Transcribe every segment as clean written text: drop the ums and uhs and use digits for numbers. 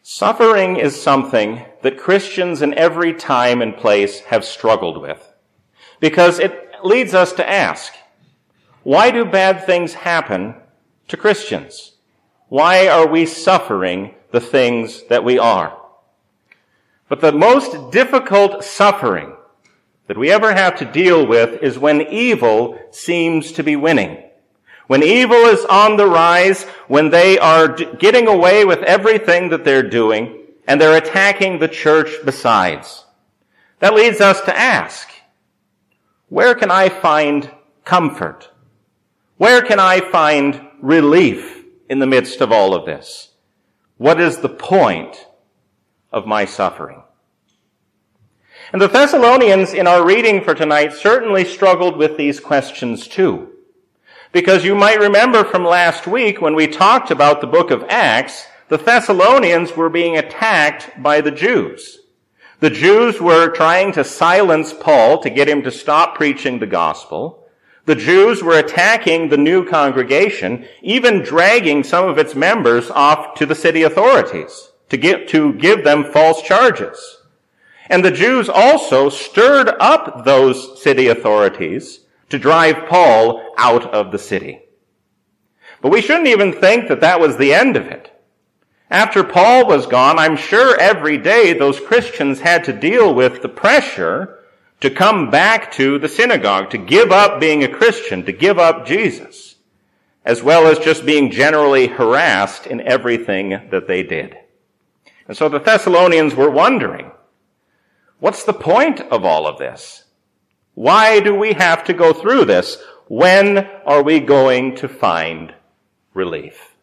Suffering is something that Christians in every time and place have struggled with, because it leads us to ask, why do bad things happen to Christians? Why are we suffering the things that we are? But the most difficult suffering that we ever have to deal with is when evil seems to be winning. When evil is on the rise, when they are getting away with everything that they're doing, and they're attacking the church besides. That leads us to ask, where can I find comfort? Where can I find relief in the midst of all of this? What is the point of my suffering? And the Thessalonians in our reading for tonight certainly struggled with these questions too. Because you might remember from last week when we talked about the book of Acts, the Thessalonians were being attacked by the Jews. The Jews were trying to silence Paul to get him to stop preaching the gospel. The Jews were attacking the new congregation, even dragging some of its members off to the city authorities to give them false charges. And the Jews also stirred up those city authorities to drive Paul out of the city. But we shouldn't even think that that was the end of it. After Paul was gone, I'm sure every day those Christians had to deal with the pressure to come back to the synagogue, to give up being a Christian, to give up Jesus, as well as just being generally harassed in everything that they did. And so the Thessalonians were wondering, what's the point of all of this? Why do we have to go through this? When are we going to find relief?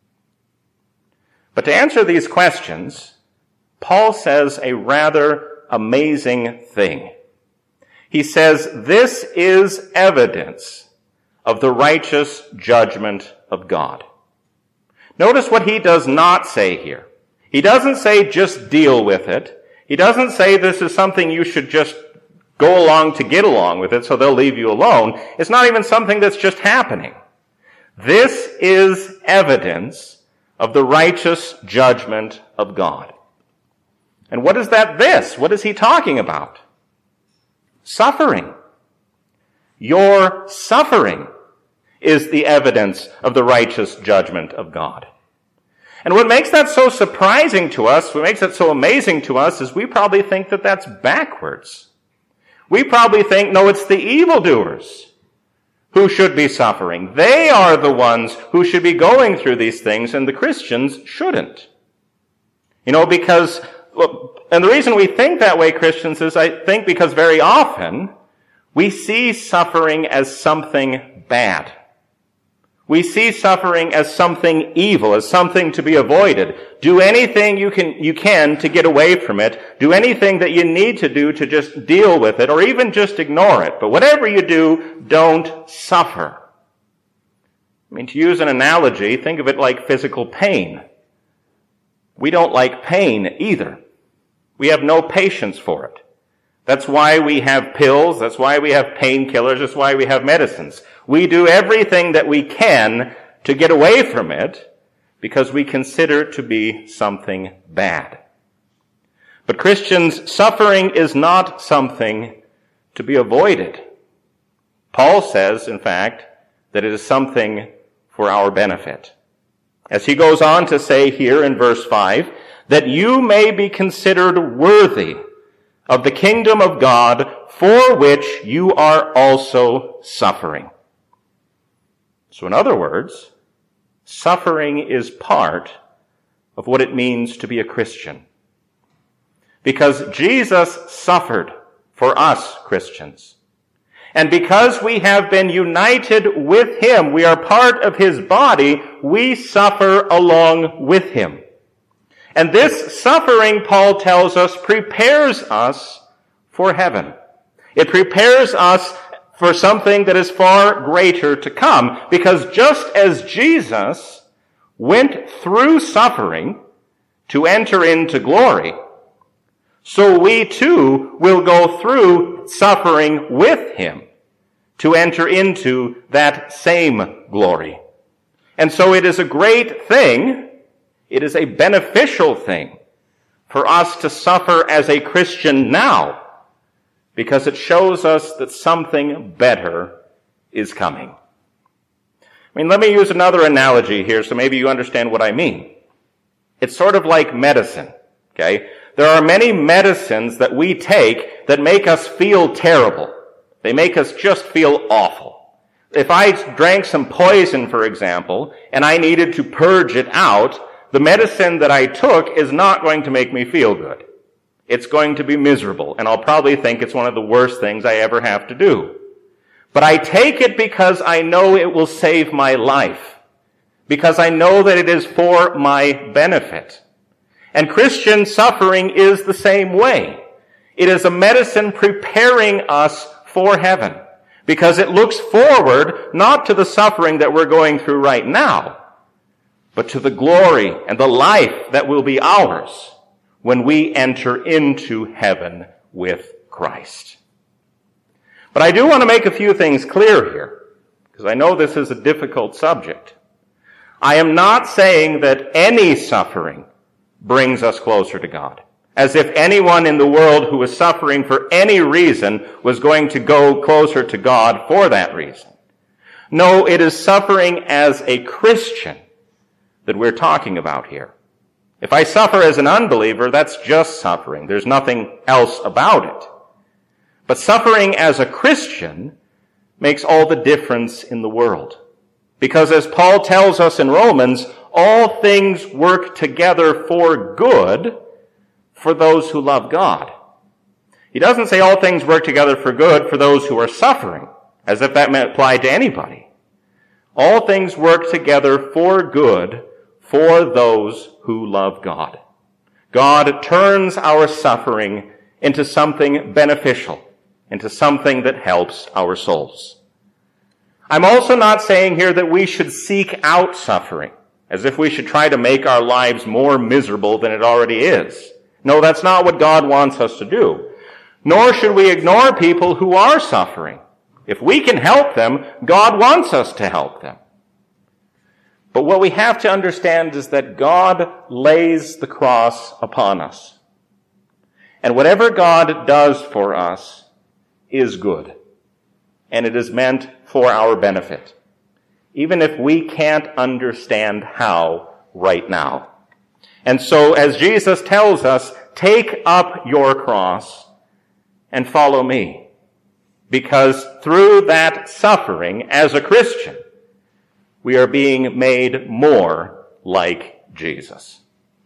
But to answer these questions, Paul says a rather amazing thing. He says, this is evidence of the righteous judgment of God. Notice what he does not say here. He doesn't say just deal with it. He doesn't say this is something you should just go along to get along with it so they'll leave you alone. It's not even something that's just happening. This is evidence of the righteous judgment of God. And what is that this? What is he talking about? Suffering. Your suffering is the evidence of the righteous judgment of God. And what makes that so surprising to us, what makes it so amazing to us, is we probably think that that's backwards. We probably think, no, it's the evildoers who should be suffering. They are the ones who should be going through these things, and the Christians shouldn't. And the reason we think that way, Christians, is I think because very often we see suffering as something bad. We see suffering as something evil, as something to be avoided. Do anything you can to get away from it. Do anything that you need to do to just deal with it, or even just ignore it. But whatever you do, don't suffer. I mean, to use an analogy, think of it like physical pain. We don't like pain either. We have no patience for it. That's why we have pills. That's why we have painkillers. That's why we have medicines. We do everything that we can to get away from it because we consider it to be something bad. But Christians, suffering is not something to be avoided. Paul says, in fact, that it is something for our benefit. As he goes on to say here in verse 5, that you may be considered worthy of the kingdom of God for which you are also suffering. So in other words, suffering is part of what it means to be a Christian. Because Jesus suffered for us Christians. And because we have been united with him, we are part of his body, we suffer along with him. And this suffering, Paul tells us, prepares us for heaven. It prepares us for something that is far greater to come. Because just as Jesus went through suffering to enter into glory, so we too will go through suffering with him to enter into that same glory. And so it is a great thing It is a beneficial thing for us to suffer as a Christian now, because it shows us that something better is coming. Let me use another analogy here so maybe you understand what I mean. It's sort of like medicine, okay? There are many medicines that we take that make us feel terrible. They make us just feel awful. If I drank some poison, for example, and I needed to purge it out, the medicine that I took is not going to make me feel good. It's going to be miserable, and I'll probably think it's one of the worst things I ever have to do. But I take it because I know it will save my life, because I know that it is for my benefit. And Christian suffering is the same way. It is a medicine preparing us for heaven, because it looks forward not to the suffering that we're going through right now, but to the glory and the life that will be ours when we enter into heaven with Christ. But I do want to make a few things clear here, because I know this is a difficult subject. I am not saying that any suffering brings us closer to God, as if anyone in the world who was suffering for any reason was going to go closer to God for that reason. No, it is suffering as a Christian that we're talking about here. If I suffer as an unbeliever, that's just suffering. There's nothing else about it. But suffering as a Christian makes all the difference in the world. Because as Paul tells us in Romans, all things work together for good for those who love God. He doesn't say all things work together for good for those who are suffering, as if that meant apply to anybody. All things work together for good for those who love God. God turns our suffering into something beneficial, into something that helps our souls. I'm also not saying here that we should seek out suffering, as if we should try to make our lives more miserable than it already is. No, that's not what God wants us to do. Nor should we ignore people who are suffering. If we can help them, God wants us to help them. But what we have to understand is that God lays the cross upon us. And whatever God does for us is good. And it is meant for our benefit, even if we can't understand how right now. And so, as Jesus tells us, take up your cross and follow me. Because through that suffering, as a Christian, we are being made more like Jesus.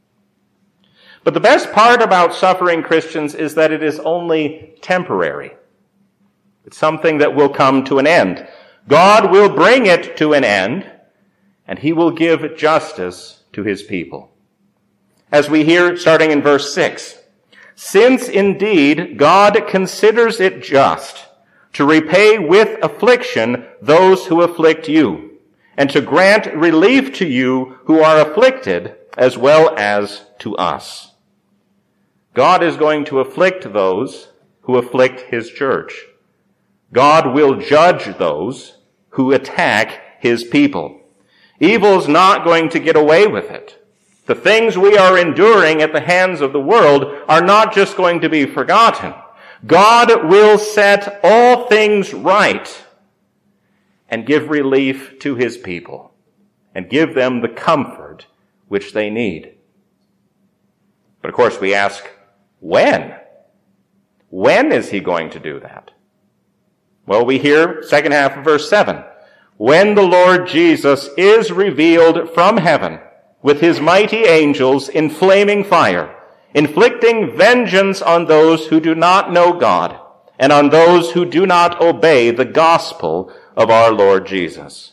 But the best part about suffering Christians is that it is only temporary. It's something that will come to an end. God will bring it to an end, and he will give justice to his people. As we hear starting in verse 6, since indeed God considers it just to repay with affliction those who afflict you, and to grant relief to you who are afflicted as well as to us. God is going to afflict those who afflict his church. God will judge those who attack his people. Evil's not going to get away with it. The things we are enduring at the hands of the world are not just going to be forgotten. God will set all things right and give relief to his people and give them the comfort which they need. But of course we ask, when? When is he going to do that? Well, we hear second half of verse 7. When the Lord Jesus is revealed from heaven with his mighty angels in flaming fire, inflicting vengeance on those who do not know God and on those who do not obey the gospel of our Lord Jesus.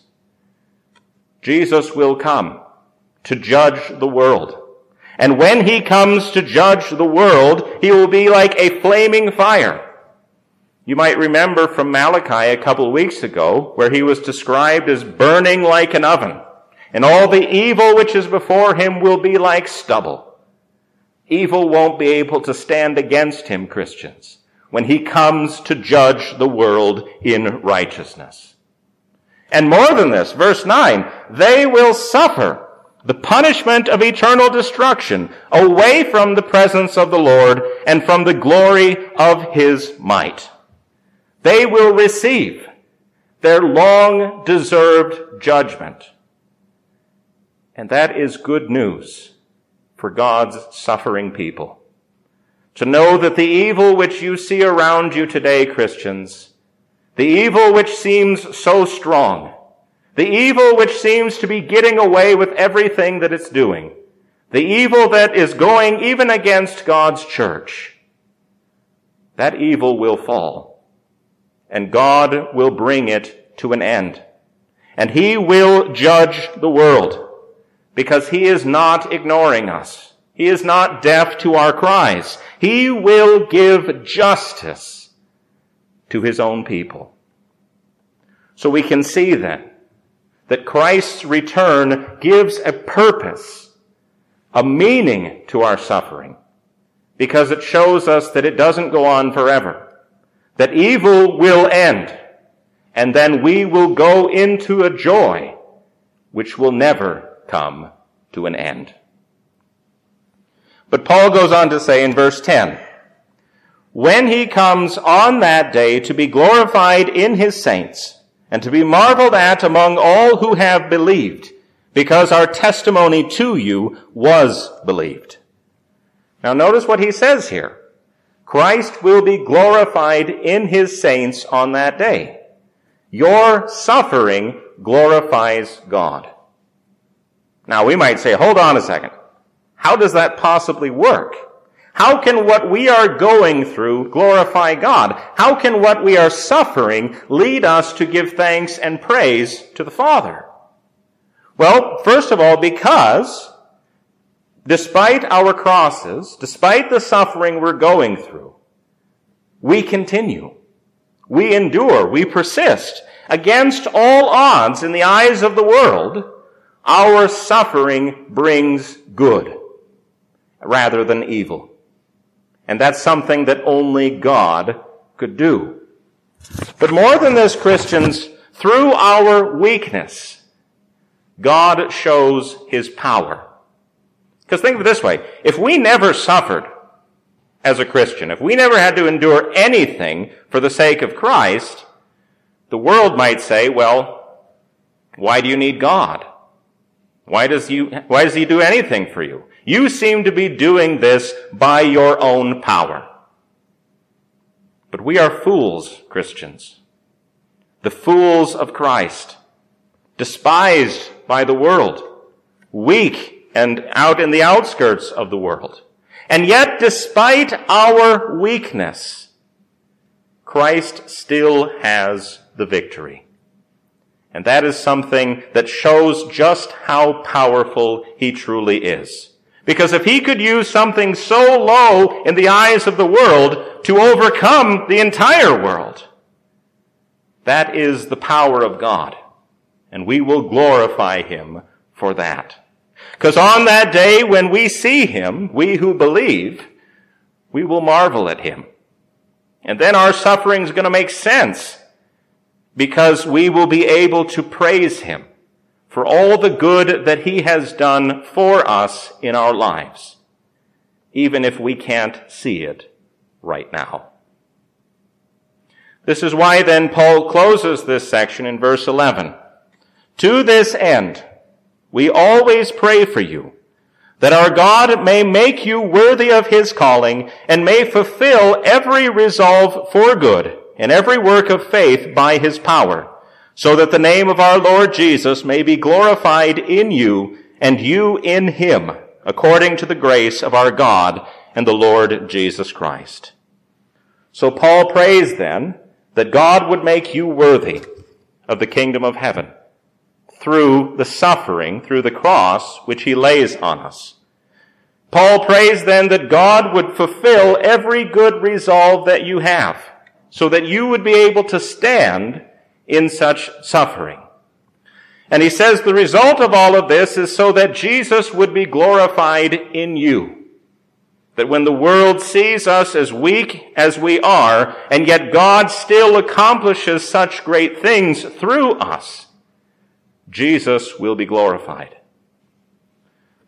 Jesus will come to judge the world. And when he comes to judge the world, he will be like a flaming fire. You might remember from Malachi a couple of weeks ago where he was described as burning like an oven, and all the evil which is before him will be like stubble. Evil won't be able to stand against him, Christians, when he comes to judge the world in righteousness. And more than this, verse 9, they will suffer the punishment of eternal destruction, away from the presence of the Lord and from the glory of his might. They will receive their long-deserved judgment. And that is good news for God's suffering people. To know that the evil which you see around you today, Christians, the evil which seems so strong, the evil which seems to be getting away with everything that it's doing, the evil that is going even against God's church, that evil will fall, and God will bring it to an end. And he will judge the world, because he is not ignoring us. He is not deaf to our cries. He will give justice to his own people. So we can see then that Christ's return gives a purpose, a meaning to our suffering, because it shows us that it doesn't go on forever, that evil will end, and then we will go into a joy which will never come to an end. But Paul goes on to say in verse 10, when he comes on that day to be glorified in his saints, and to be marveled at among all who have believed, because our testimony to you was believed. Now notice what he says here. Christ will be glorified in his saints on that day. Your suffering glorifies God. Now we might say, hold on a second. How does that possibly work? How can what we are going through glorify God? How can what we are suffering lead us to give thanks and praise to the Father? Well, first of all, because despite our crosses, despite the suffering we're going through, we continue. We endure. We persist. Against all odds in the eyes of the world, our suffering brings good rather than evil. And that's something that only God could do. But more than this, Christians, through our weakness, God shows his power. Because think of it this way. If we never suffered as a Christian, if we never had to endure anything for the sake of Christ, the world might say, well, why do you need God? Why does he do anything for you? You seem to be doing this by your own power. But we are fools, Christians. The fools of Christ. Despised by the world. Weak and out in the outskirts of the world. And yet, despite our weakness, Christ still has the victory. And that is something that shows just how powerful he truly is. Because if he could use something so low in the eyes of the world to overcome the entire world, that is the power of God. And we will glorify him for that. Because on that day when we see him, we who believe, we will marvel at him. And then our suffering is going to make sense, because we will be able to praise him for all the good that he has done for us in our lives, even if we can't see it right now. This is why then Paul closes this section in verse 11. To this end, we always pray for you, that our God may make you worthy of his calling and may fulfill every resolve for good in every work of faith by his power, so that the name of our Lord Jesus may be glorified in you and you in him, according to the grace of our God and the Lord Jesus Christ. So Paul prays then that God would make you worthy of the kingdom of heaven through the suffering, through the cross which he lays on us. Paul prays then that God would fulfill every good resolve that you have, so that you would be able to stand in such suffering. And he says the result of all of this is so that Jesus would be glorified in you. That when the world sees us as weak as we are, and yet God still accomplishes such great things through us, Jesus will be glorified.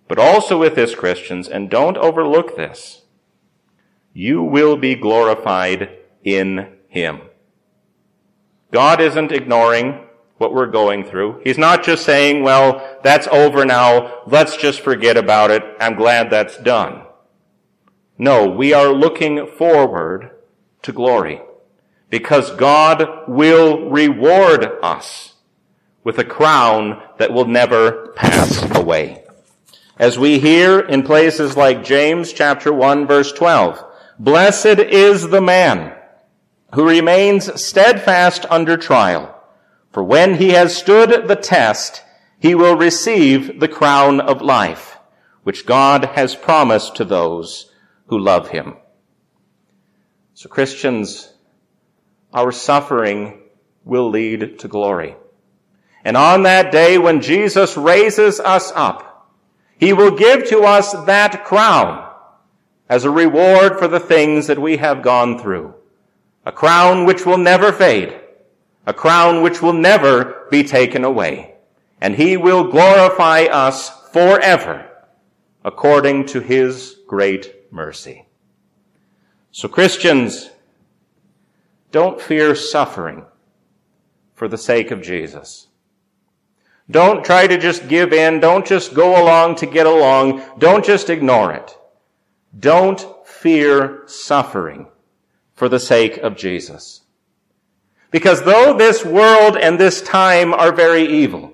but also with this, Christians, and don't overlook this, you will be glorified in him. God isn't ignoring what we're going through. He's not just saying, well, that's over now. Let's just forget about it. I'm glad that's done. No, we are looking forward to glory because God will reward us with a crown that will never pass away. As we hear in places like James chapter 1 verse 12, blessed is the man who remains steadfast under trial, for when he has stood the test, he will receive the crown of life, which God has promised to those who love him. So Christians, our suffering will lead to glory. And on that day when Jesus raises us up, he will give to us that crown as a reward for the things that we have gone through. A crown which will never fade. A crown which will never be taken away. And he will glorify us forever according to his great mercy. So Christians, don't fear suffering for the sake of Jesus. Don't try to just give in. Don't just go along to get along. Don't just ignore it. Don't fear suffering for the sake of Jesus. Because though this world and this time are very evil,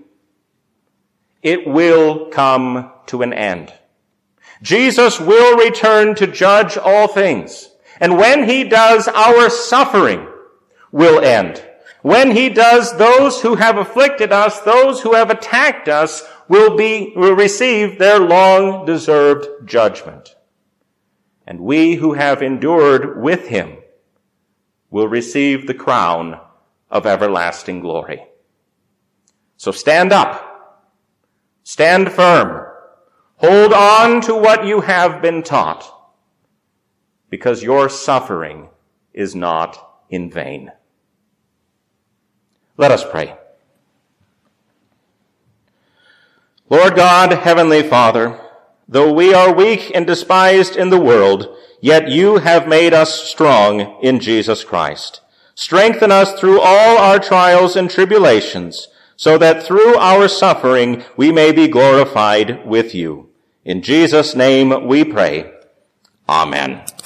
it will come to an end. Jesus will return to judge all things. And when he does, our suffering will end. When he does, those who have afflicted us, those who have attacked us, will receive their long-deserved judgment. And we who have endured with him will receive the crown of everlasting glory. So stand up. Stand firm. Hold on to what you have been taught, because your suffering is not in vain. Let us pray. Lord God, Heavenly Father, though we are weak and despised in the world, yet you have made us strong in Jesus Christ. Strengthen us through all our trials and tribulations, so that through our suffering we may be glorified with you. In Jesus' name we pray. Amen.